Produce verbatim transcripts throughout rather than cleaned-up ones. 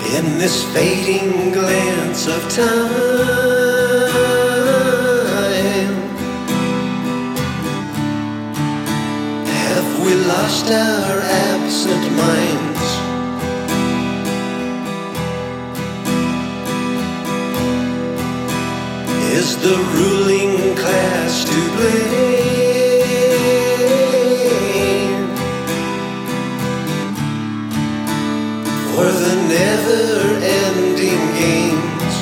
In this fading glance of time, have we lost our absent minds? Is the ruling class to blame for the never-ending games?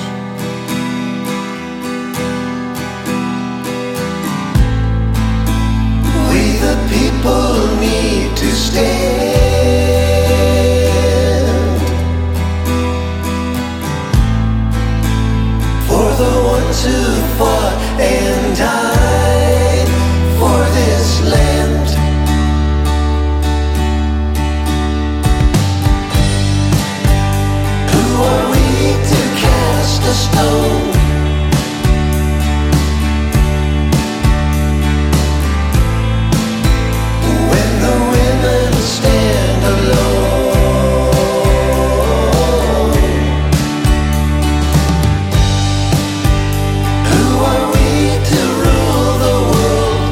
We the people need to stand for the ones who fought and died for this land. Who are we to cast a stone when the women stand alone? Who are we to rule the world?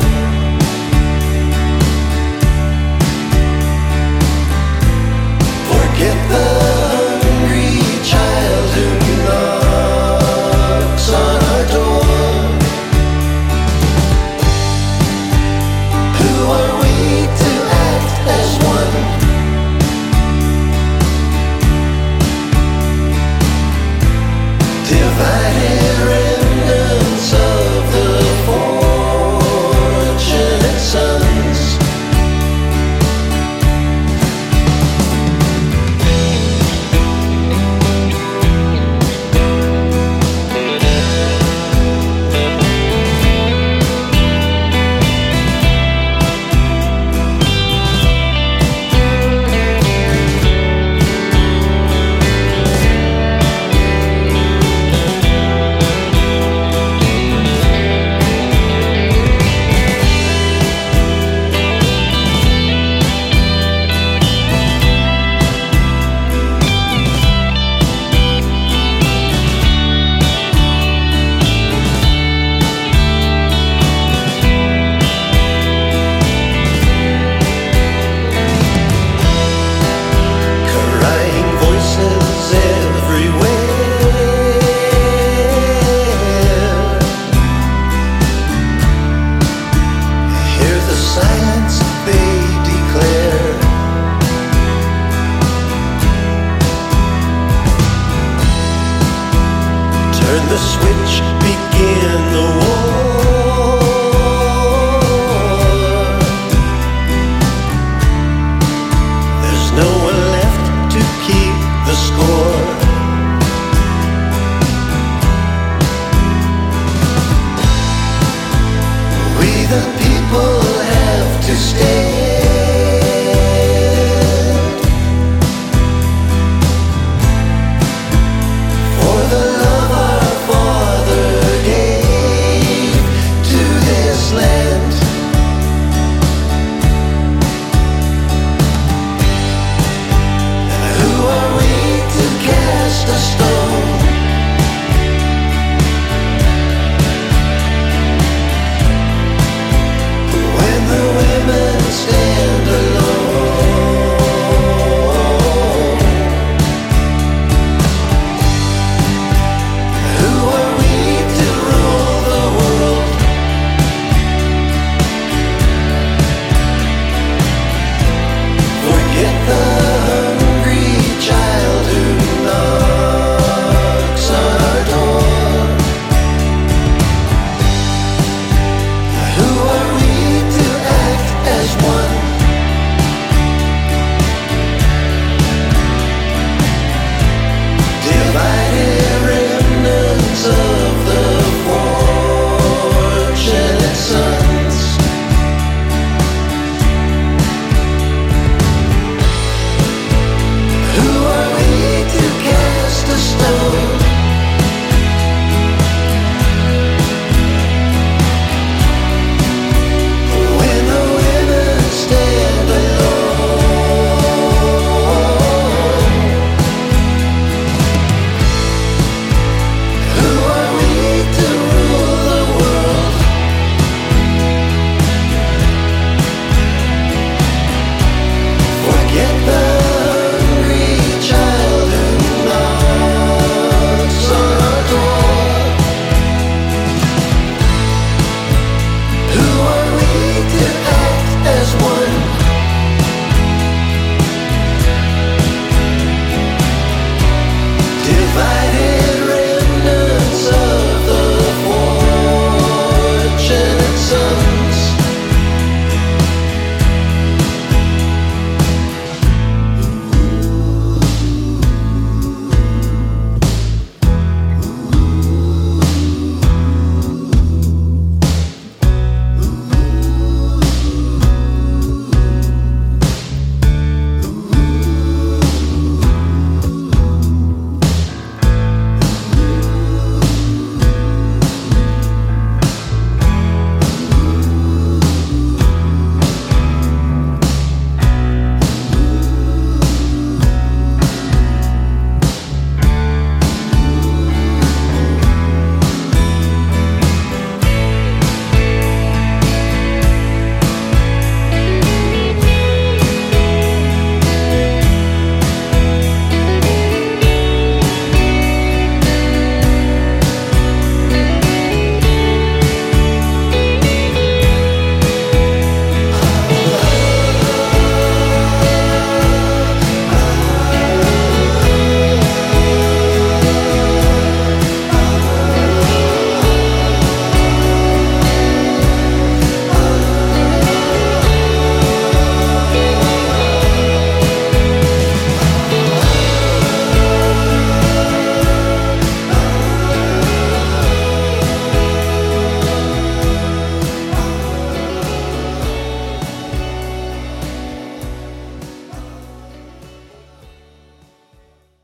Forget the hungry child who knocks on our door. Who are we to act as one? Divided remnants of the fortunate sons. Crying voices everywhere. Hear the silence they declare. Turn the switch